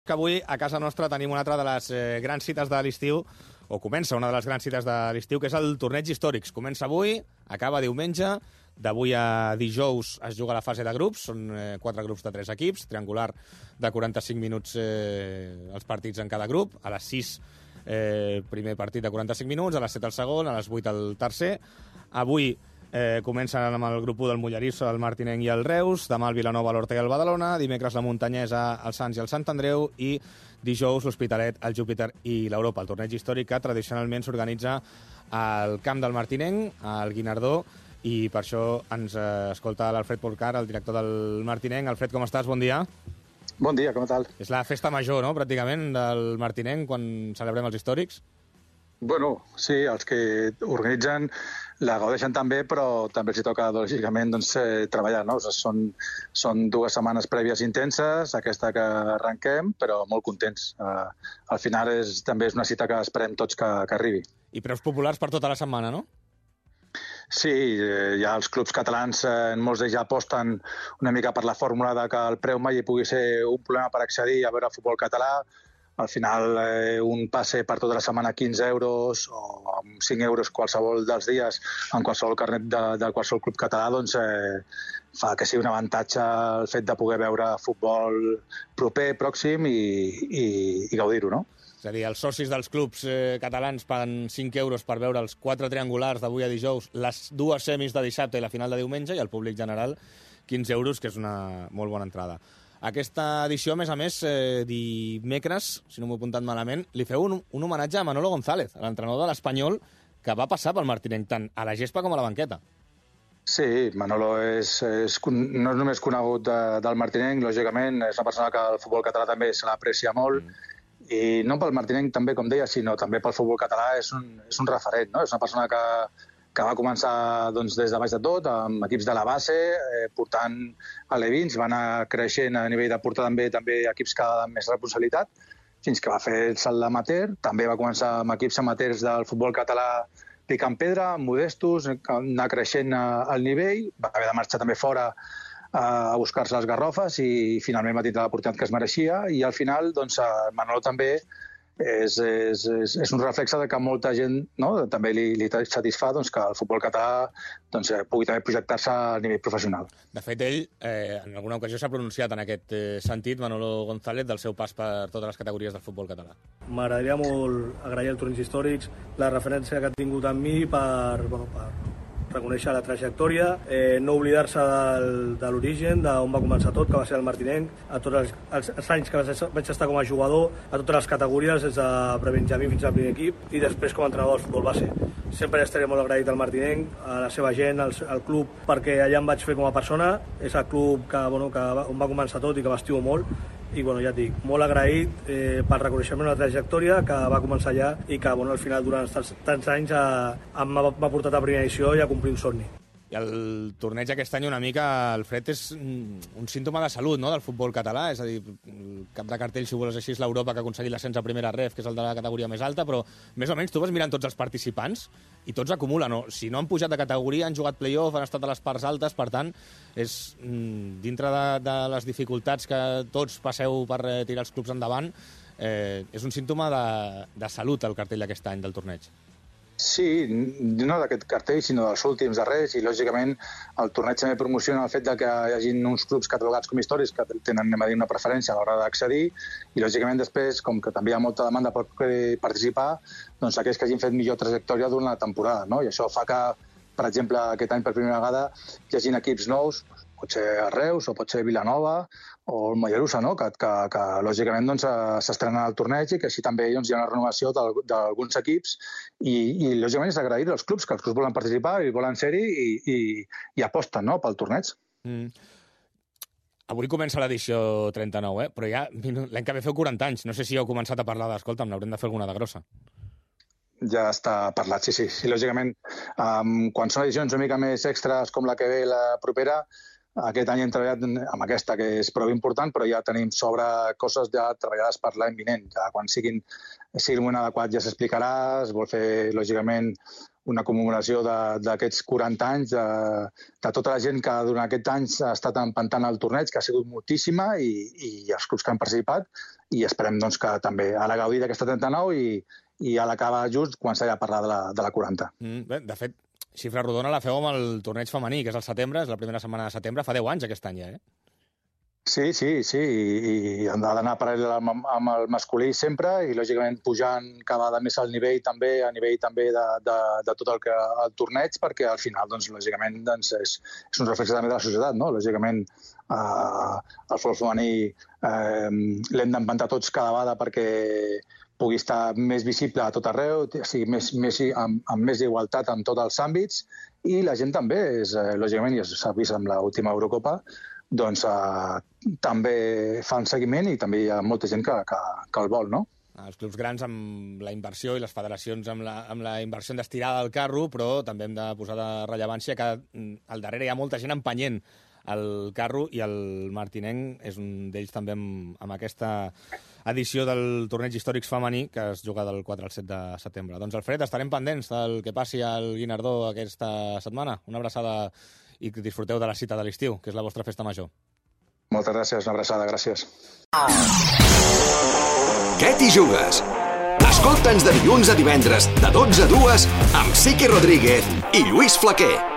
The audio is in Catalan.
Que avui a casa nostra tenim una altra de les grans cites de l'estiu, o comença una de les grans cites de l'estiu, que és el torneig històrics. Comença avui, acaba diumenge, d'avui a dijous es juga la fase de grups, són 4 grups de 3 equips, triangular de 45 minuts els partits en cada grup, a les 6 primer partit de 45 minuts, a les 7 el segon, a les 8 el tercer. Avui comencen amb el grup 1 del Mollerussa, el Martinenc i el Reus, demà el Vilanova, l'Horta i el Badalona, dimecres la Muntanyesa, el Sants i el Sant Andreu, i dijous l'Hospitalet, el Júpiter i l'Europa, el torneig històric que tradicionalment s'organitza al camp del Martinenc, al Guinardó, i per això ens escolta l'Alfred Porcar, el director del Martinenc. Alfred, com estàs? Bon dia. Bon dia, com tal? És la festa major, no?, pràcticament, del Martinenc, quan celebrem els històrics. Bueno, sí, els que organitzen la gaudeixen també, però també els hi toca, lògicament, treballar, no? Són 2 setmanes prèvies intenses, aquesta que arrenquem, però molt contents. Al final també és una cita que esperem tots que arribi. I preus populars per tota la setmana, no? Sí, ja els clubs catalans, molts d'ells ja aposten una mica per la fórmula de que el preu mai pugui ser un problema per accedir a veure futbol català. Al final, un passe per tota la setmana 15 euros o amb 5 euros qualsevol dels dies en qualsevol carnet de qualsevol club català, doncs fa que sigui un avantatge el fet de poder veure futbol proper, pròxim i gaudir-ho, no? És a dir, els socis dels clubs catalans paguen 5 euros per veure els 4 triangulars d'avui a dijous, les 2 semis de dissabte i la final de diumenge, i el públic general 15 euros, que és una molt bona entrada. Aquesta edició, a més, dimecres, si no m'ho he apuntat malament, li feu un homenatge a Manolo González, l'entrenador de l'Espanyol, que va passar pel Martinenc, tant a la gespa com a la banqueta. Sí, Manolo no és només conegut del Martinenc, lògicament, és una persona que el futbol català també se l'aprecia molt, i no pel Martinenc també, com deia, sinó també pel futbol català és un referent, no? És una persona que va començar des de baix de tot, amb equips de la base, portant alevins, va anar creixent a nivell de portar també equips que amb més responsabilitat, fins que va fer el salt d'amateur. També va començar amb equips amateurs del futbol català picant pedra, modestos, anar creixent al nivell, va haver de marxar també fora a buscar-se les garrofes i finalment va tindre l'oportunitat que es mereixia, i al final Manolo també és un reflex de que molta gent, no, també li satisfà que el futbol català pugui també projectar-se a nivell professional. De fet, ell en alguna ocasió s'ha pronunciat en aquest sentit, Manolo González, del seu pas per totes les categories del futbol català. M'agradaria molt agrair als torneig històrics la referència que ha tingut amb mi per reconèixer la trajectòria, no oblidar-se de l'origen, d'on va començar tot, que va ser el Martinenc, a tots els anys que vaig estar com a jugador, a totes les categories, des de prebenjamí fins al primer equip, i després com a entrenador del futbol base. Sempre estaré molt agraït al Martinenc, a la seva gent, al club, perquè allà em vaig fer com a persona. És el club on va començar tot i que m'estimo molt. I ja et dic, molt agraït pel reconeixement de la trajectòria que va començar allà i que al final durant tants anys m'ha portat a primera edició i a complir un somni. I el torneig aquest any una mica, Alfred, és un símptoma de salut, no?, del futbol català. És a dir, el cap de cartell, si vols així, és l'Europa, que ha aconseguit l'ascens a primera ref, que és el de la categoria més alta, però més o menys tu vas mirant tots els participants i tots acumulen. No? Si no han pujat de categoria, han jugat play-off, han estat a les parts altes, per tant, és dintre de les dificultats que tots passeu per tirar els clubs endavant, és un símptoma de salut el cartell d'aquest any del torneig. Sí, no d'aquest cartell, sinó dels últims darrers, i lògicament el torneig també promociona el fet que hi hagi uns clubs catalogats com històrics que tenen, una preferència a l'hora d'accedir, i lògicament després, com que també hi ha molta demanda per participar, aquells que hagin fet millor trajectòria durant la temporada, no? I això fa que, per exemple, aquest any per primera vegada hi hagin equips nous, pot ser el Reus o pot ser Vilanova o el Mollerussa, no? que lògicament s'estrenen al torneig i que així també hi ha una renovació d'alguns equips i lògicament és agrair als clubs, que els clubs volen participar i volen ser-hi i aposten, no?, pel torneig. Avui comença l'edició 39, però ja l'any que ve feu 40 anys. No sé si heu començat a parlar d'escolta'm, n'haurem de fer alguna de grossa. Ja està parlat, sí. Lògicament, quan són edicions una mica més extres com la que ve la propera, aquest any hem treballat amb aquesta, que és prou important, però ja tenim sobre coses ja treballades per l'any vinent. Ja quan sigui el moment adequat ja s'explicarà, es vol fer, lògicament, una commemoració d'aquests 40 anys, de tota la gent que durant aquest any ha estat empantant el torneig, que ha sigut moltíssima, i els clubs que han participat, i esperem doncs, que també ha de gaudir d'aquesta 39 i ha d'acabar just quan s'ha de parlar de la 40. Bé, de fet, xifra rodona la feu amb el torneig femení, que és el setembre, és la primera setmana de setembre, fa 10 anys aquest any ja, Sí, i han d'anar paral·lel amb el masculí sempre i, lògicament, pujant cada vegada més al nivell també, a nivell també de tot el torneig, perquè al final, doncs, lògicament, doncs, és un reflex també de la societat, no? Lògicament, el futbol femení l'hem d'empantar tots cada vegada perquè pugui estar més visible a tot arreu, o sigui, amb més igualtat en tots els àmbits, i la gent també, lògicament, ja s'ha vist amb l'última Eurocopa, doncs també fan seguiment i també hi ha molta gent que el vol, no? Els clubs grans amb la inversió i les federacions amb la inversió en d'estirada del carro, però també hem de posar de rellevància que al darrere hi ha molta gent empenyent el carro i el martinenc és un d'ells també amb aquesta edició del torneig històrics femení que es juga del 4 al 7 de setembre. Doncs, Alfred, estarem pendents del que passi al Guinardó aquesta setmana. Una abraçada i que disfruteu de la cita de l'estiu, que és la vostra festa major. Moltes gràcies, una abraçada, gràcies. Què t'hi jugues? Escolta'ns de dilluns a divendres, de 12 a 2, amb Siqui Rodríguez i Lluís Flaquer.